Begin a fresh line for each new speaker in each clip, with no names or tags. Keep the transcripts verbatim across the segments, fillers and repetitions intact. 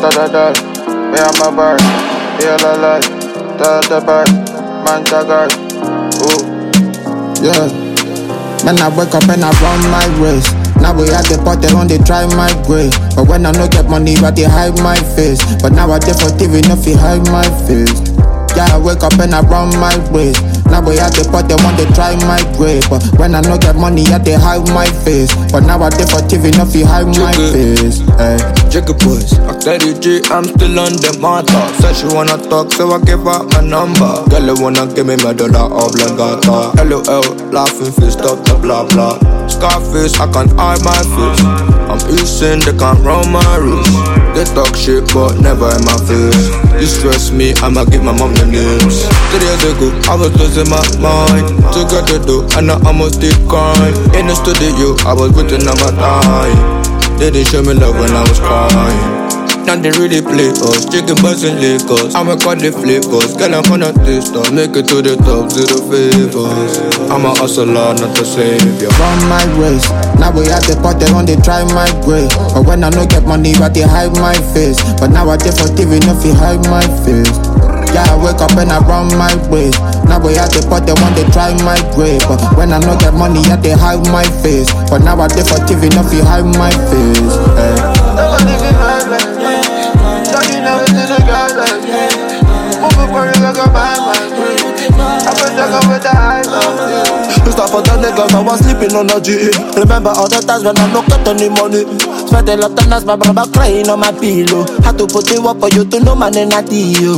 da da da. Me and my bird, feel alive. Da da bird, man jagger. Ooh.
Yeah. When I wake up and I run my race. Now we at the pot, they run, they try my grade. But when I no get money, but they hide my face. But now I dey for T V, nothing hide my face. Yeah, I wake up and I run my ways. Now we at the pot, they want to try my grade. But when I no get money, yeah, they hide my face. But now I dey for T V, nothing hide my face. Hey.
Jigga boys, I steady G, I'm still on the matter. Said she wanna talk, so I give her my number. Girl, you wanna give me my dollar oblongata. L O L, laughing face, stop the blah blah. Scarface, I can't hide my face. I'm easting, they can't run my wrist. They talk shit, but never in my face. You stress me, I'ma give my mom the names. Three years ago, I was losing my mind. Took out the dough, and I almost did crime. In the studio, I was waiting on my time. They didn't show me love when I was crying. Now they really play us, chicken butts and Lagos. I'ma call the flavors, girl I'm on a taster. Make it to the top, zero favors. I'm a hustler, not a savior.
Run my race, now we at the pot, they run, they try my grade. But when I no get money, but they hide my face. But now I dey for T V, nothing hide my face. Yeah, I wake up and I run my ways. Now we at the pot, they want to try my grade. But when I no get money, yeah, they hide my face. But now I dey for T V, nothing hide my face. Hey.
Nobody be mad like me. Johnny never did a guy like me. Moving for you like a bad man. I've been talking with the high love.
You stop for the niggas, I was sleeping on the G. Remember all the times when I no get any money. Spent a lot of nights, my brother crying on my pillow. Had to put it up for you to know my name at you.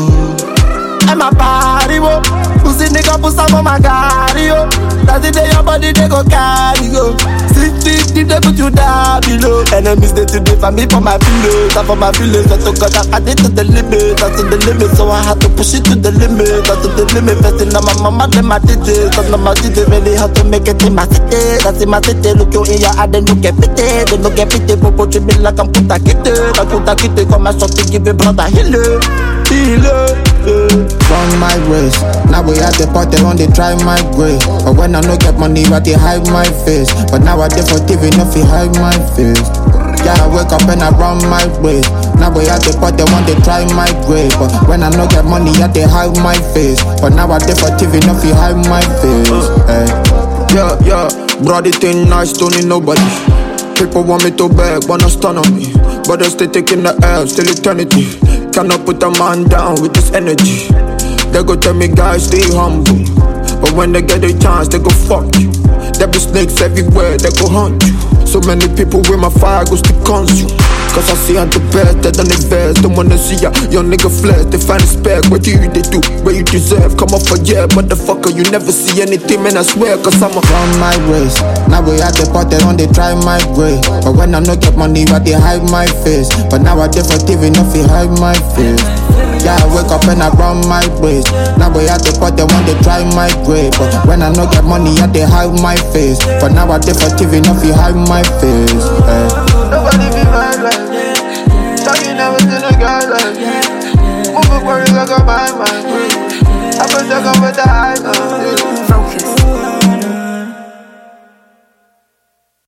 I'm a party, wo. Pussy nigga, put some on my body, yo. That's the day your body, they go carry, yo. Six feet deep, they put you down below. Enemies, they today for me, for my feelings. And for my feelings, I took God, I did to the limit. That's to the limit, so I had to push it to the limit. That's to the limit, besting on my mama, then my digits. And on my digits, really had to make it in my city. That's in my city, look you in your eye, then look at pity. Then look at pity, popo, you be like I'm puta kitty. I'm puta kitty, come and shot to give it, brother, heal it. Heal it.
Run my race, now we at the pot, they run, they try my grade. But when I no get money, but they hide my face. But now I dey for T V, nothing hide my face. Yeah, I wake up and I run my ways. Now we at the pot, they want, they try my grade. But when I no get money, yeah, they hide my face. But now I dey for T V, nothing hide my face. Hey.
Yeah, yeah, brody thing nice, don't need nobody. People want me to beg, wanna stun on me. But I stay taking the L, still eternity. Cannot put a man down with this energy. They go tell me guys stay humble, but when they get a chance they go fuck you. There be snakes everywhere, they go hunt you. So many people with my fire go stick on you. Cause I see I'm the best, they done invest. Don't wanna see ya, young nigga flex. They find a spec, what do you they do? Where you deserve, come off for yeah, motherfucker. You never see anything, man, I swear. Cause I'm a
run my race, now we at the pot, they run, they try my grade. But when I no get money, but they hide my face. But now I dey for T V, nothing hide my face. Yeah, I wake up and I run my ways. Now we at the pot, they want, they try my grade. But when I no get money, yeah, they hide my face. But now I dey for T V, nothing hide my face. Hey.
Nobody be mad like me. Johnny never did a guy like me. Moving for you like a bad man. I've been talking with the high love.